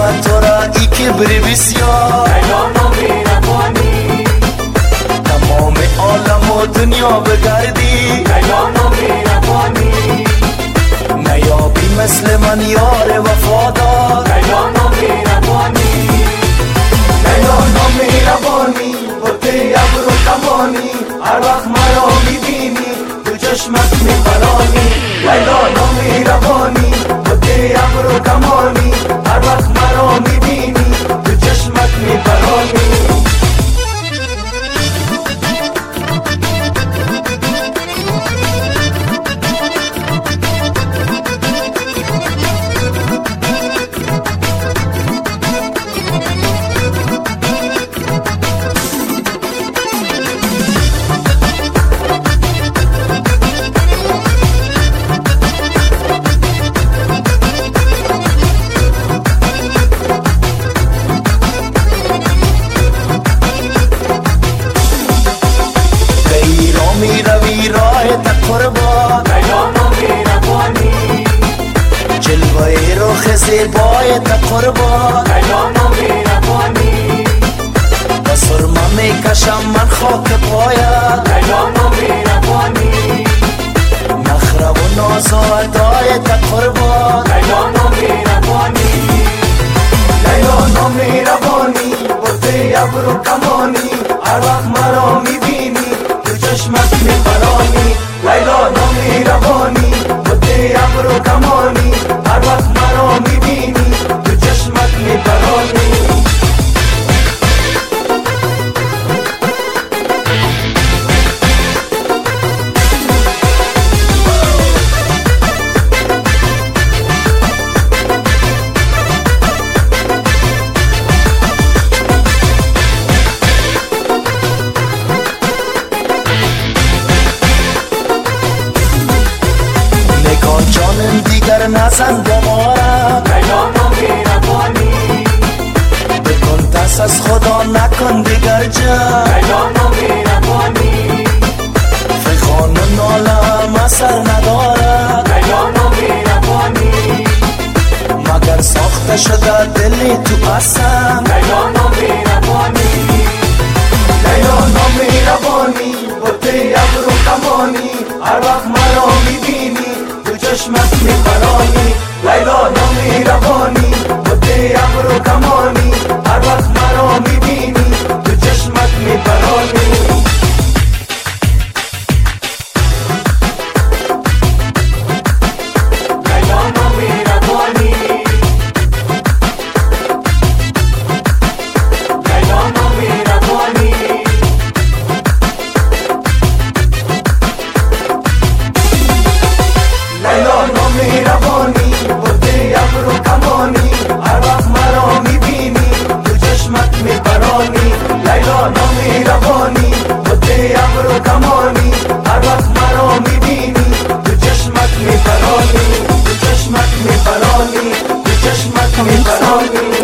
صفت تو را ای کبری بسیار لیلا نامهربانی تمام عالم و دنیا بگردی لیلا نامهربانی نیابی مثل من یار وفادار لیلا نامهربانی لیلا نامهربانی بوده ابر و کمانی هر وقت مرا میبینی تو چشمت میپرانی لیلا نامهربانی بوده ابر و کمانی هر وقت مرا میبینی تو چشمت میپرانی میروی راه قربان لیلا نامهربانی جلوه رخ زیبای قربان لیلا نامهربانی و سرما میکشم من خاک پایت لیلا نامهربانی نخره و ناز و ادای قربان لیلا نامهربانی لیلا نامهربانی بوده ابر و کمانی هر وقت مرا میبینی تو چشمت میپرانی لیلا نامهربانی بوده ابر و کمانی هر وقت مرا میبینی تو چشمت میپرانی جانم دیگر نزن بمارم لیلا نامهربانی بکن دست از خدا نکن دیگر جان لیلا نامهربانی فخان و نالم اثر ندارد لیلا نامهربانی مگر ساخته شده دلی تو اصلا لیلا نامهربانی لیلا نامهربانی بوده ابر و کمانی هر وقت مرا میبینی تو چشمت میپرانی لیلا نامهربانی بوده ابر و کمانی هر وقت مرا میبینی تو چشمت میپرانی لیلا نامهربانی لیلا نامهربانی لیلا نامهربانی بوده ابر و کمانی هر وقت مرا میبینی تو چشمت میپرانی لیلا نامهربانی بوده ابر و کمانی هر وقت مرا میبینی تو چشمت میپرانی تو چشمت میپرانی تو چشمت میپرانی